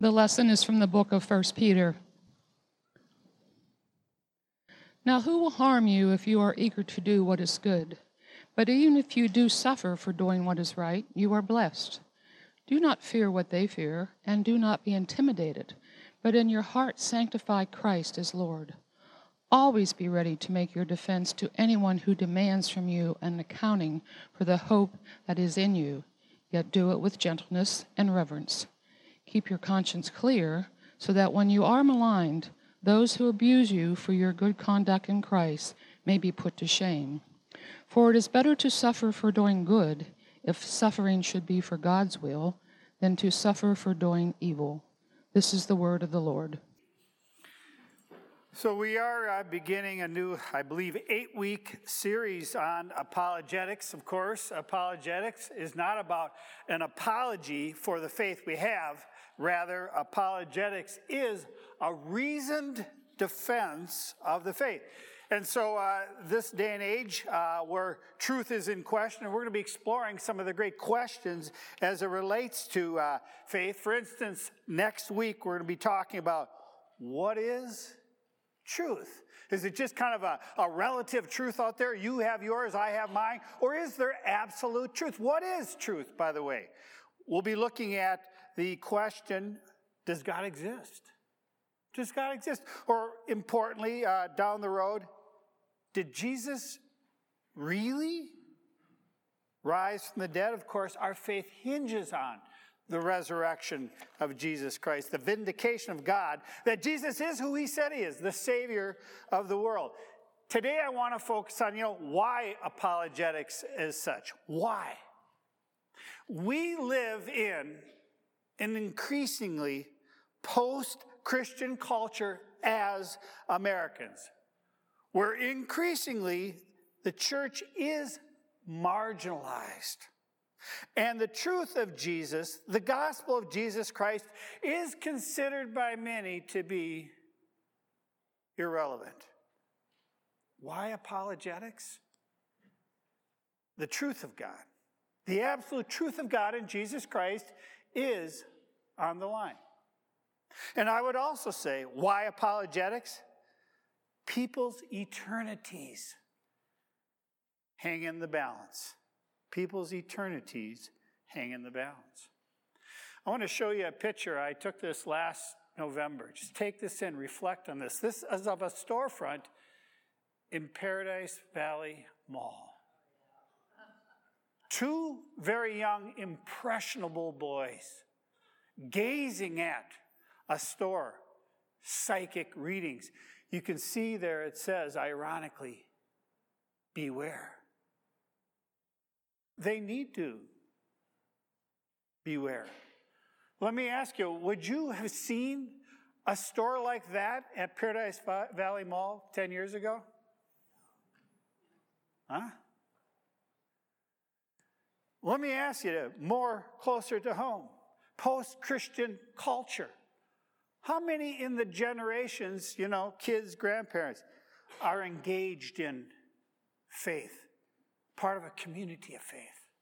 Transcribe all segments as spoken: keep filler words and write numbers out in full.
The lesson is from the book of First Peter. Now who will harm you if you are eager to do what is good? But even if you do suffer for doing what is right, you are blessed. Do not fear what they fear, and do not be intimidated, but in your heart sanctify Christ as Lord. Always be ready to make your defense to anyone who demands from you an accounting for the hope that is in you, yet do it with gentleness and reverence. Keep your conscience clear, so that when you are maligned, those who abuse you for your good conduct in Christ may be put to shame. For it is better to suffer for doing good, if suffering should be for God's will, than to suffer for doing evil. This is the word of the Lord. So we are uh, beginning a new, I believe, eight-week series on apologetics. Of course, apologetics is not about an apology for the faith we have. Rather, apologetics is a reasoned defense of the faith. And so uh, this day and age uh, where truth is in question, and we're going to be exploring some of the great questions as it relates to uh, faith. For instance, next week we're going to be talking about what is truth. Is it just kind of a, a relative truth out there? You have yours, I have mine. Or is there absolute truth? What is truth, by the way? We'll be looking at the question, does God exist? Does God exist? Or importantly, uh, down the road, did Jesus really rise from the dead? Of course, our faith hinges on the resurrection of Jesus Christ, the vindication of God, that Jesus is who he said he is, the Savior of the world. Today I want to focus on, you know, why apologetics is such. Why? We live in an increasingly post-Christian culture as Americans, where increasingly the church is marginalized. And the truth of Jesus, the gospel of Jesus Christ, is considered by many to be irrelevant. Why apologetics? The truth of God, the absolute truth of God in Jesus Christ is on the line. And I would also say, why apologetics? People's eternities hang in the balance. People's eternities hang in the balance. I want to show you a picture. I took this last November. Just take this in, reflect on this. This is of a storefront in Paradise Valley Mall. Two very young, impressionable boys gazing at a store, psychic readings. You can see there it says, ironically, beware. They need to beware. Let me ask you, would you have seen a store like that at Paradise Valley Mall ten years ago? Huh? Let me ask you, more closer to home, post-Christian culture. How many in the generations, you know, kids, grandparents, are engaged in faith? Part of a community of faith.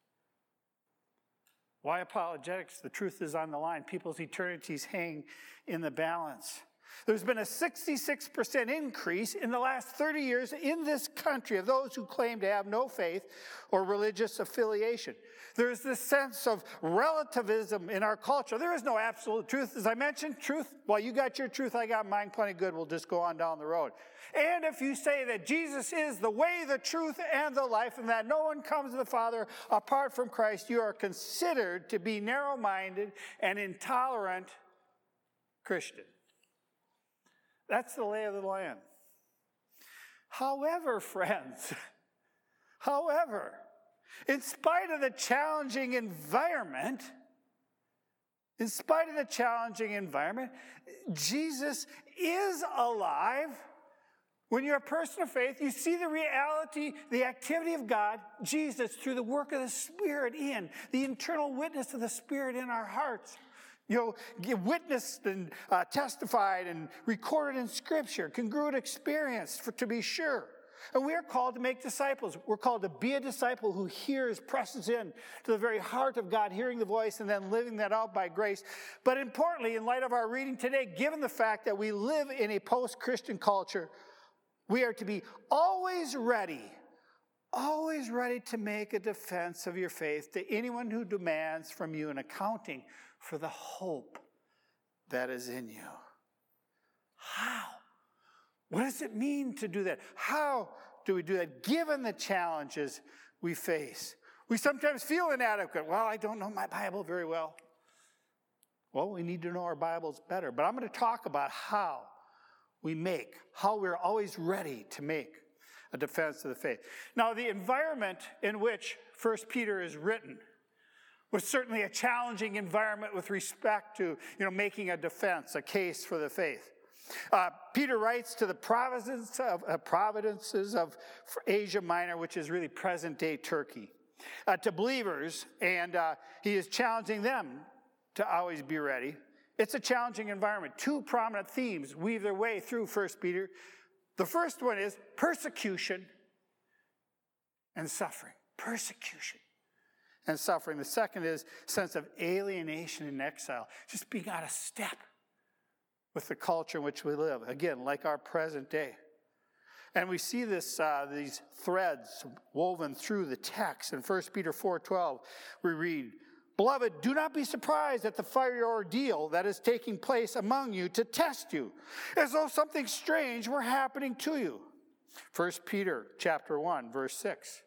Why apologetics? The truth is on the line. People's eternities hang in the balance. There's been a sixty-six percent increase in the last thirty years in this country of those who claim to have no faith or religious affiliation. There's this sense of relativism in our culture. There is no absolute truth. As I mentioned, truth, well, you got your truth, I got mine, plenty good. We'll just go on down the road. And if you say that Jesus is the way, the truth, and the life, and that no one comes to the Father apart from Christ, you are considered to be narrow-minded and intolerant Christian. That's the lay of the land. However, friends, however, in spite of the challenging environment, in spite of the challenging environment, Jesus is alive. When you're a person of faith, you see the reality, the activity of God, Jesus, through the work of the Spirit in, the internal witness of the Spirit in our hearts. You know, witnessed and uh, testified and recorded in Scripture, congruent experience, for, to be sure. And we are called to make disciples. We're called to be a disciple who hears, presses in to the very heart of God, hearing the voice and then living that out by grace. But importantly, in light of our reading today, given the fact that we live in a post-Christian culture, we are to be always ready, always ready to make a defense of your faith to anyone who demands from you an accounting for the hope that is in you. How? What does it mean to do that? How do we do that, given the challenges we face? We sometimes feel inadequate. Well, I don't know my Bible very well. Well, we need to know our Bibles better. But I'm going to talk about how we make, how we're always ready to make a defense of the faith. Now, the environment in which First Peter is written was certainly a challenging environment with respect to, you know, making a defense, a case for the faith. Uh, Peter writes to the provinces of, uh, provinces of Asia Minor, which is really present-day Turkey, uh, to believers, and uh, he is challenging them to always be ready. It's a challenging environment. Two prominent themes weave their way through First Peter. The first one is persecution and suffering. Persecution and suffering. The second is sense of alienation and exile, just being out of step with the culture in which we live. Again, like our present day. And we see this, uh, these threads woven through the text. In First Peter four twelve, we read, "Beloved, do not be surprised at the fiery ordeal that is taking place among you to test you, as though something strange were happening to you." First Peter chapter one, verse six.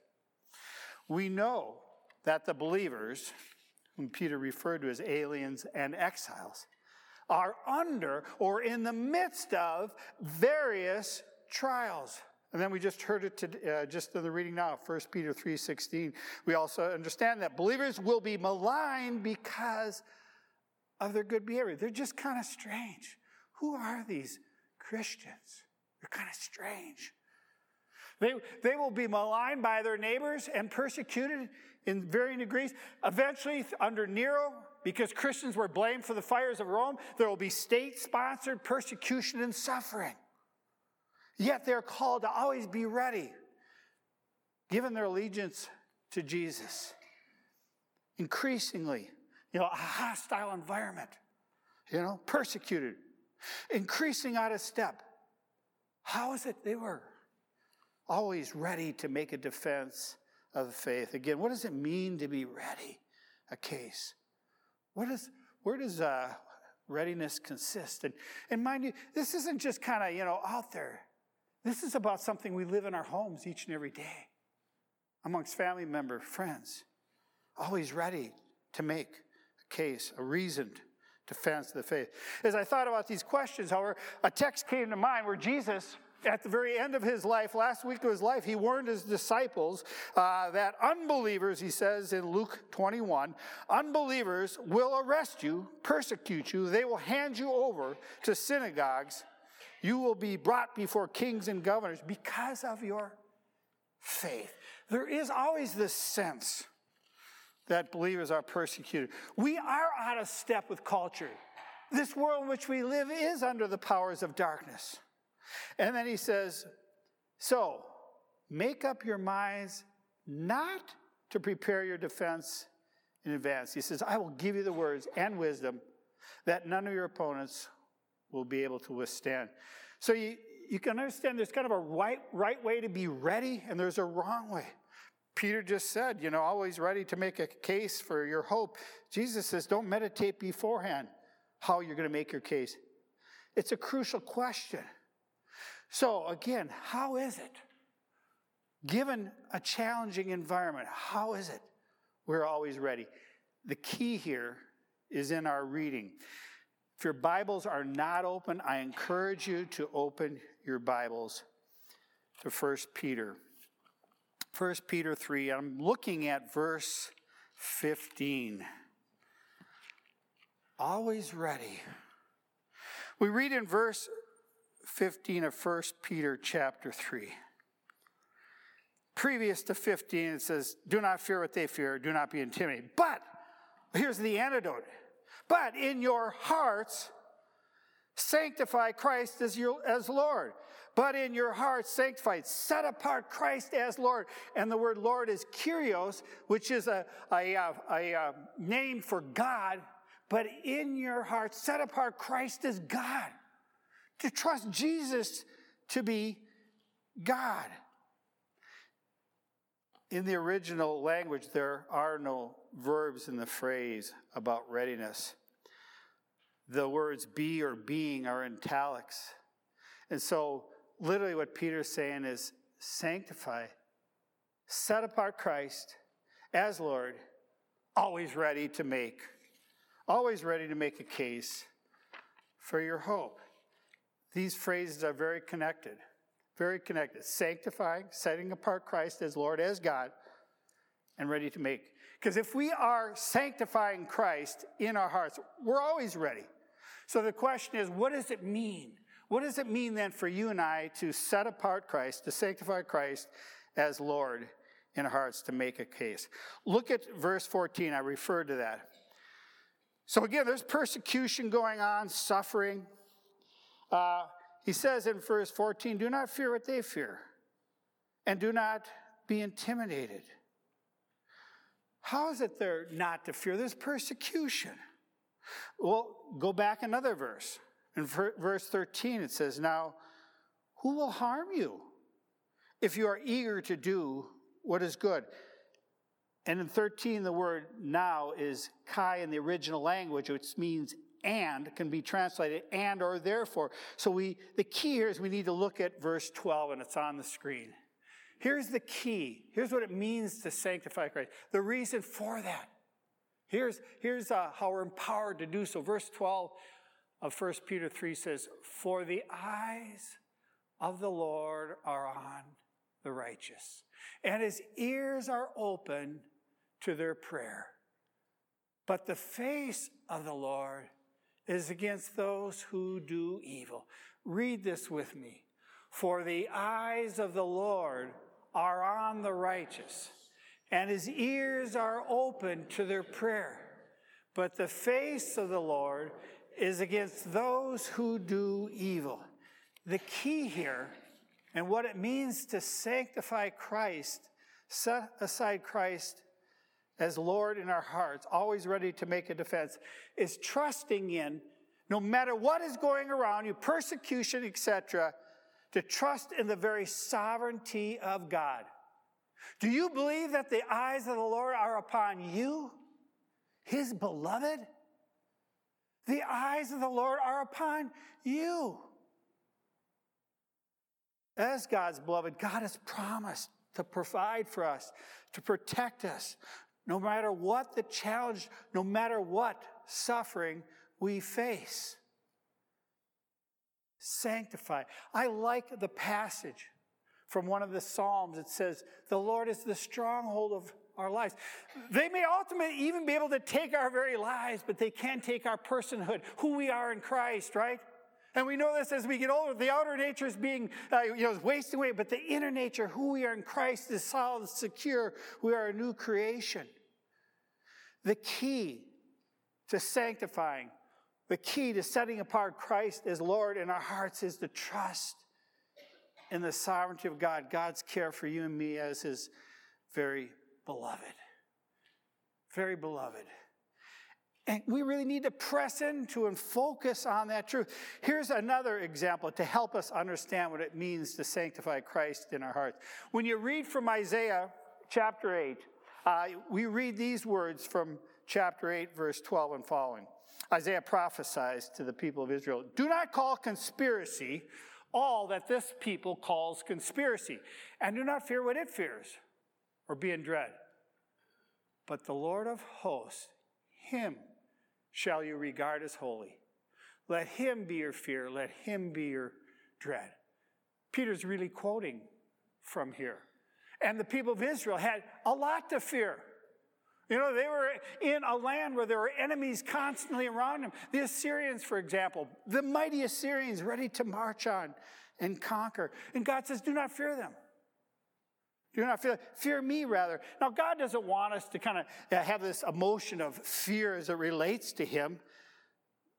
We know that the believers, whom Peter referred to as aliens and exiles, are under or in the midst of various trials. And then we just heard it to, uh, just in the reading now, First Peter three sixteen. We also understand that believers will be maligned because of their good behavior. They're just kind of strange. Who are these Christians? They're kind of strange. They, they will be maligned by their neighbors and persecuted in varying degrees. Eventually, under Nero, because Christians were blamed for the fires of Rome, there will be state-sponsored persecution and suffering. Yet they're called to always be ready, given their allegiance to Jesus. Increasingly, you know, a hostile environment, you know, persecuted, increasing out of step. How is it they were always ready to make a defense of the faith? Again, what does it mean to be ready? A case. What is, where does uh, readiness consist? And, and mind you, this isn't just kind of, you know, out there. This is about something we live in our homes each and every day, amongst family members, friends, always ready to make a case, a reasoned defense of the faith. As I thought about these questions, however, a text came to mind where Jesus, at the very end of his life, last week of his life, he warned his disciples uh, that unbelievers, he says in Luke twenty-one, unbelievers will arrest you, persecute you. They will hand you over to synagogues. You will be brought before kings and governors because of your faith. There is always this sense that believers are persecuted. We are out of step with culture. This world in which we live is under the powers of darkness. And then he says, so make up your minds not to prepare your defense in advance. He says, I will give you the words and wisdom that none of your opponents will be able to withstand. So you, you can understand there's kind of a right, right way to be ready, and there's a wrong way. Peter just said, you know, always ready to make a case for your hope. Jesus says, don't meditate beforehand how you're going to make your case. It's a crucial question. So again, how is it, given a challenging environment, how is it we're always ready? The key here is in our reading. If your Bibles are not open, I encourage you to open your Bibles to First Peter. First Peter three, I'm looking at verse fifteen. Always ready. We read in verse fifteen of First Peter chapter three. Previous to fifteen, it says, do not fear what they fear, do not be intimidated. But, here's the antidote. But in your hearts, sanctify Christ as, your, as Lord. But in your hearts sanctify, set apart Christ as Lord. And the word Lord is Kyrios, which is a, a, a, a, a name for God. But in your heart, set apart Christ as God. To trust Jesus to be God. In the original language, there are no verbs in the phrase about readiness. The words be or being are in italics. And so, literally what Peter's saying is, sanctify, set apart Christ as Lord, always ready to make, always ready to make a case for your hope. These phrases are very connected. Very connected. Sanctifying, setting apart Christ as Lord, as God, and ready to make. Because if we are sanctifying Christ in our hearts, we're always ready. So the question is, what does it mean? What does it mean then for you and I to set apart Christ, to sanctify Christ as Lord in our hearts to make a case? Look at verse fourteen. I referred to that. So again, there's persecution going on, suffering. Uh, He says in verse fourteen, do not fear what they fear, and do not be intimidated. How is it there not to fear? There's persecution. Well, go back another verse. In verse thirteen, it says, now, who will harm you if you are eager to do what is good? And in thirteen, the word now is kai in the original language, which means and, can be translated and or therefore. So we, the key here is we need to look at verse twelve, and it's on the screen. Here's the key. Here's what it means to sanctify Christ. The reason for that. Here's, here's uh, how we're empowered to do so. Verse twelve of First Peter three says, for the eyes of the Lord are on the righteous, and his ears are open to their prayer. But the face of the Lord is against those who do evil. Read this with me. For the eyes of the Lord are on the righteous, and his ears are open to their prayer. But the face of the Lord is against those who do evil. The key here, and what it means to sanctify Christ, set aside Christ as Lord in our hearts, always ready to make a defense, is trusting in, no matter what is going around you, persecution, et cetera, to trust in the very sovereignty of God. Do you believe that the eyes of the Lord are upon you, his beloved? The eyes of the Lord are upon you. As God's beloved, God has promised to provide for us, to protect us, no matter what the challenge, no matter what suffering we face. Sanctify. I like the passage from one of the Psalms. It says, the Lord is the stronghold of our lives. They may ultimately even be able to take our very lives, but they can't take our personhood, who we are in Christ, right? And we know this as we get older. The outer nature is being, uh, you know, is wasting away, but the inner nature, who we are in Christ, is solid, secure. We are a new creation. The key to sanctifying, the key to setting apart Christ as Lord in our hearts is to trust in the sovereignty of God, God's care for you and me as his very beloved. Very beloved. And we really need to press into and focus on that truth. Here's another example to help us understand what it means to sanctify Christ in our hearts. When you read from Isaiah chapter eight, uh, we read these words from chapter eight, verse twelve and following. Isaiah prophesies to the people of Israel, do not call conspiracy all that this people calls conspiracy, and do not fear what it fears, or be in dread. But the Lord of hosts, him shall you regard as holy. Let him be your fear. Let him be your dread. Peter's really quoting from here. And the people of Israel had a lot to fear. You know, they were in a land where there were enemies constantly around them. The Assyrians, for example, the mighty Assyrians ready to march on and conquer. And God says, do not fear them. Do not fear, fear me, rather. Now, God doesn't want us to kind of have this emotion of fear as it relates to him.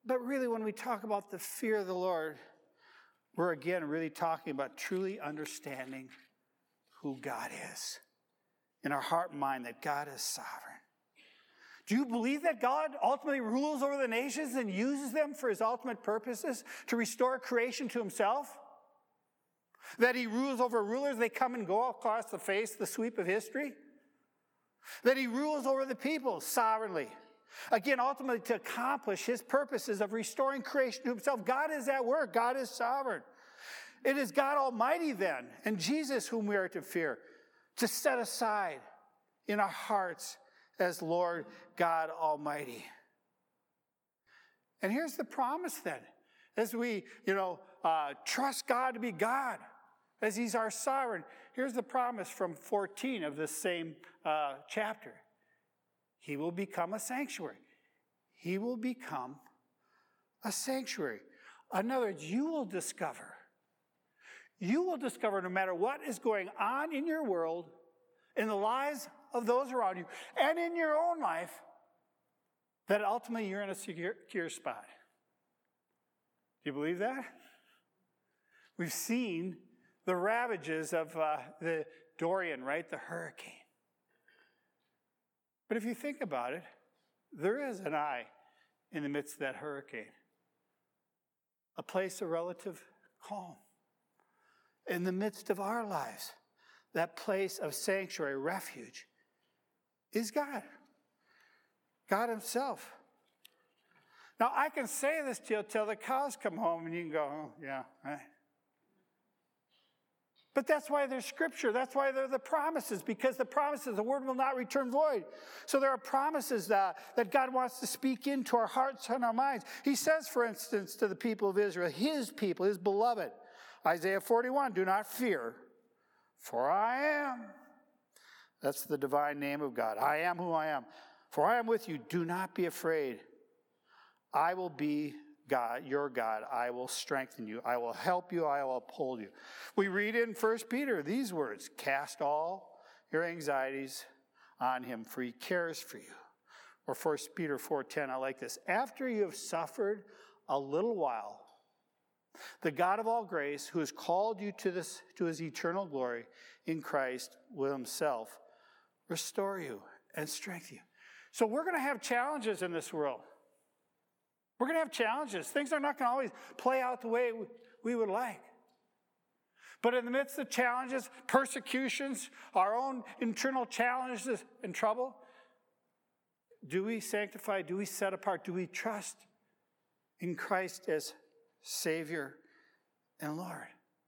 But really, when we talk about the fear of the Lord, we're again really talking about truly understanding who God is in our heart and mind, that God is sovereign. Do you believe that God ultimately rules over the nations and uses them for his ultimate purposes to restore creation to himself? That he rules over rulers, they come and go across the face, the sweep of history? That he rules over the people sovereignly. Again, ultimately to accomplish his purposes of restoring creation to himself. God is at work. God is sovereign. It is God Almighty then, and Jesus whom we are to fear, to set aside in our hearts as Lord God Almighty. And here's the promise then. As we, you know, uh, trust God to be God, as he's our sovereign, here's the promise from fourteen of this same uh, chapter. He will become a sanctuary. He will become a sanctuary. In other words, you will discover, you will discover no matter what is going on in your world, in the lives of those around you, and in your own life, that ultimately you're in a secure, secure spot. Do you believe that? We've seen the ravages of uh, the Dorian, right? The hurricane. But if you think about it, there is an eye in the midst of that hurricane. A place of relative calm. In the midst of our lives, that place of sanctuary, refuge, is God. God himself. Now, I can say this to you till the cows come home and you can go, oh, yeah, right. But that's why there's scripture. That's why there are the promises, because the promises, the word will not return void. So there are promises that, that God wants to speak into our hearts and our minds. He says, for instance, to the people of Israel, his people, his beloved, Isaiah forty-one, do not fear, for I am. That's the divine name of God. I am who I am. For I am with you. Do not be afraid. I will be God, your God. I will strengthen you. I will help you. I will uphold you. We read in First Peter these words, cast all your anxieties on him, for he cares for you. Or First Peter four ten, I like this. After you have suffered a little while, the God of all grace, who has called you to this to his eternal glory in Christ, will himself restore you and strengthen you. So we're going to have challenges in this world. We're going to have challenges. Things are not going to always play out the way we would like. But in the midst of challenges, persecutions, our own internal challenges and trouble, do we sanctify? Do we set apart? Do we trust in Christ as Savior and Lord?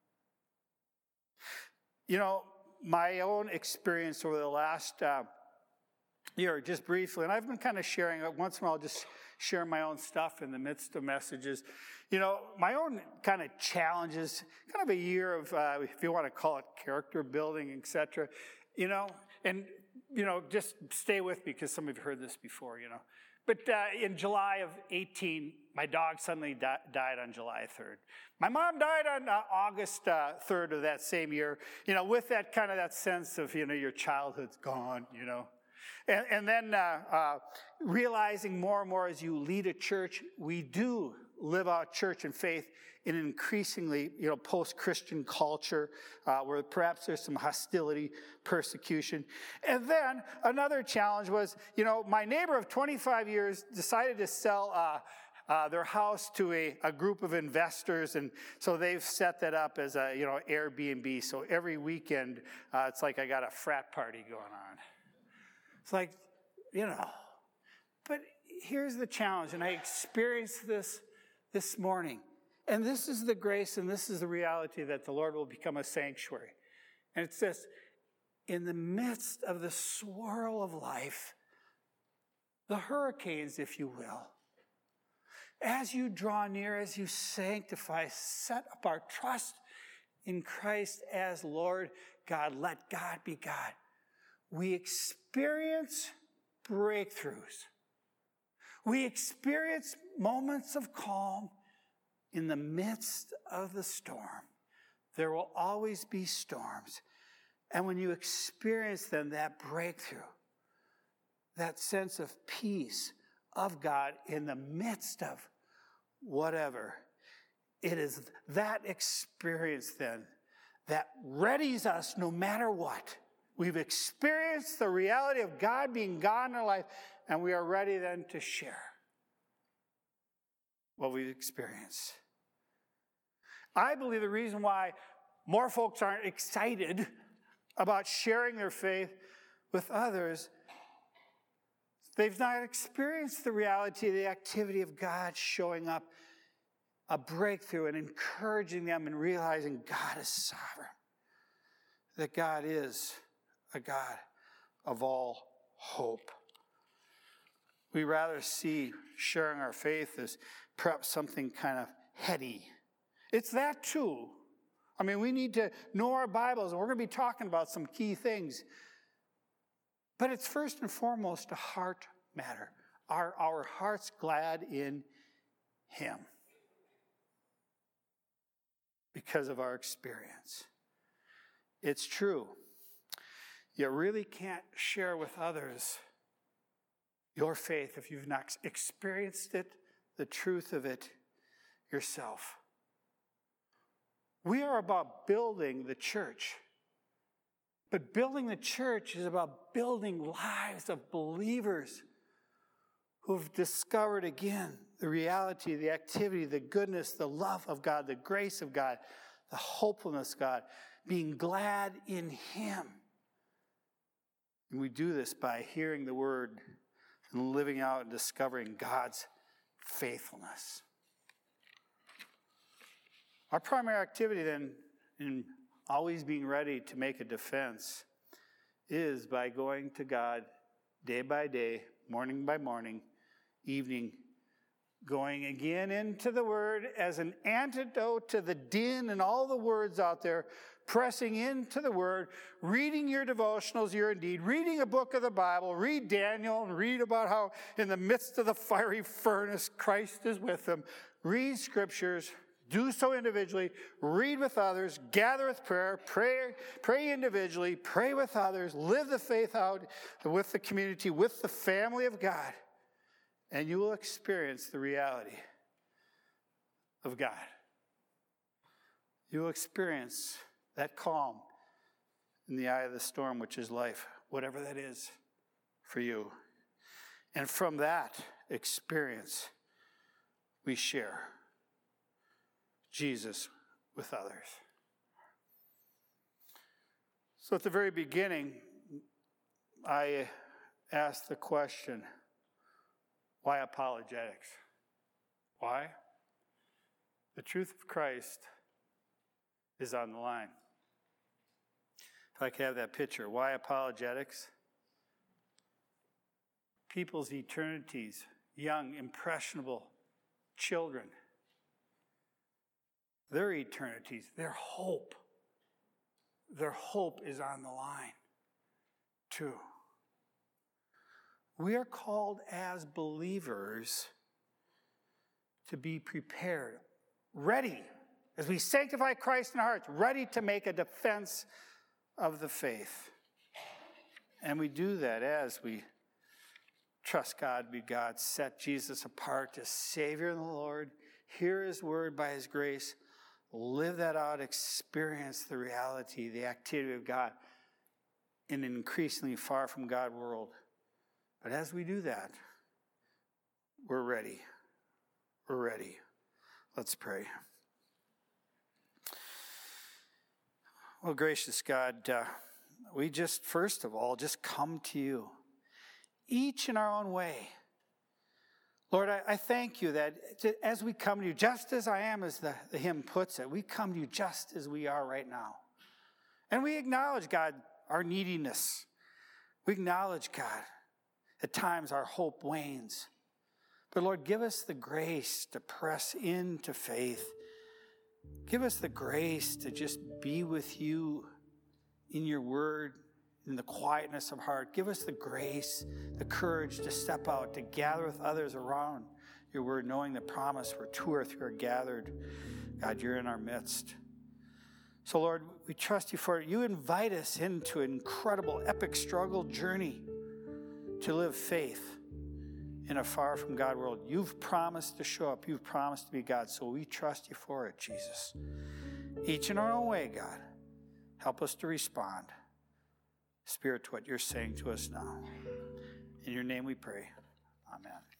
You know, my own experience over the last uh, year, just briefly, and I've been kind of sharing, once in a while, just share my own stuff in the midst of messages. You know, my own kind of challenges, kind of a year of, uh, if you want to call it character building, et cetera. You know, and, you know, just stay with me because some of you heard this before, you know. But uh, in July of eighteen, my dog suddenly di- died on July third. My mom died on uh, August uh, third of that same year, you know, with that kind of that sense of, you know, your childhood's gone, you know. And, and then uh, uh, realizing more and more as you lead a church, we do live out church and faith in an increasingly, you know, post-Christian culture uh, where perhaps there's some hostility, persecution. And then another challenge was, you know, my neighbor of twenty-five years decided to sell uh, uh, their house to a, a group of investors, and so they've set that up as a, you know, Airbnb. So every weekend, uh, it's like I got a frat party going on. It's like, you know, but here's the challenge, and I experienced this this morning. And this is the grace and this is the reality that the Lord will become a sanctuary. And it says, in the midst of the swirl of life, the hurricanes, if you will, as you draw near, as you sanctify, set up our trust in Christ as Lord God, let God be God. We experience breakthroughs. We experience moments of calm in the midst of the storm. There will always be storms. And when you experience them, that breakthrough, that sense of peace of God in the midst of whatever. It is that experience then that readies us no matter what. We've experienced the reality of God being God in our life, and we are ready then to share what we've experienced. I believe the reason why more folks aren't excited about sharing their faith with others, they've not experienced the reality of the activity of God showing up, a breakthrough, and encouraging them and realizing God is sovereign, that God is a God of all hope. We rather see sharing our faith as perhaps something kind of heady. It's that too. I mean, we need to know our Bibles, and we're going to be talking about some key things. But it's first and foremost a heart matter. Are our hearts glad in Him? Because of our experience. It's true. You really can't share with others your faith if you've not experienced it, the truth of it yourself. We are about building the church. But building the church is about building lives of believers who've discovered again the reality, the activity, the goodness, the love of God, the grace of God, the hopefulness of God, being glad in Him. And we do this by hearing the word and living out and discovering God's faithfulness. Our primary activity then, in always being ready to make a defense, is by going to God day by day, morning by morning, evening, going again into the Word as an antidote to the din and all the words out there, pressing into the Word, reading your devotionals, your indeed, reading a book of the Bible, read Daniel and read about how in the midst of the fiery furnace, Christ is with them. Read scriptures, do so individually, read with others, gather with prayer, pray, pray individually, pray with others, live the faith out with the community, with the family of God. And you will experience the reality of God. You will experience that calm in the eye of the storm, which is life, whatever that is for you. And from that experience, we share Jesus with others. So at the very beginning, I asked the question, why apologetics? Why? The truth of Christ is on the line. If I could have that picture. Why apologetics? People's eternities, young, impressionable children, their eternities, their hope, their hope is on the line too. We are called as believers to be prepared, ready, as we sanctify Christ in our hearts, ready to make a defense of the faith. And we do that as we trust God, be God, set Jesus apart as Savior and the Lord, hear His word by His grace, live that out, experience the reality, the activity of God in an increasingly far from God world. But as we do that, we're ready. We're ready. Let's pray. Well, gracious God, uh, we just, first of all, just come to you, each in our own way. Lord, I, I thank you that as we come to you, just as I am, as the, the hymn puts it, we come to you just as we are right now. And we acknowledge, God, our neediness. We acknowledge, God, at times our hope wanes. But Lord, give us the grace to press into faith. Give us the grace to just be with you in your word, in the quietness of heart. Give us the grace, the courage to step out, to gather with others around your word, knowing the promise where two or three are gathered. God, you're in our midst. So Lord, we trust you for it. You invite us into an incredible, epic struggle journey to live faith in a far from God world. You've promised to show up. You've promised to be God. So we trust you for it, Jesus. Each in our own way, God. Help us to respond. Spirit, to what you're saying to us now. In your name we pray. Amen.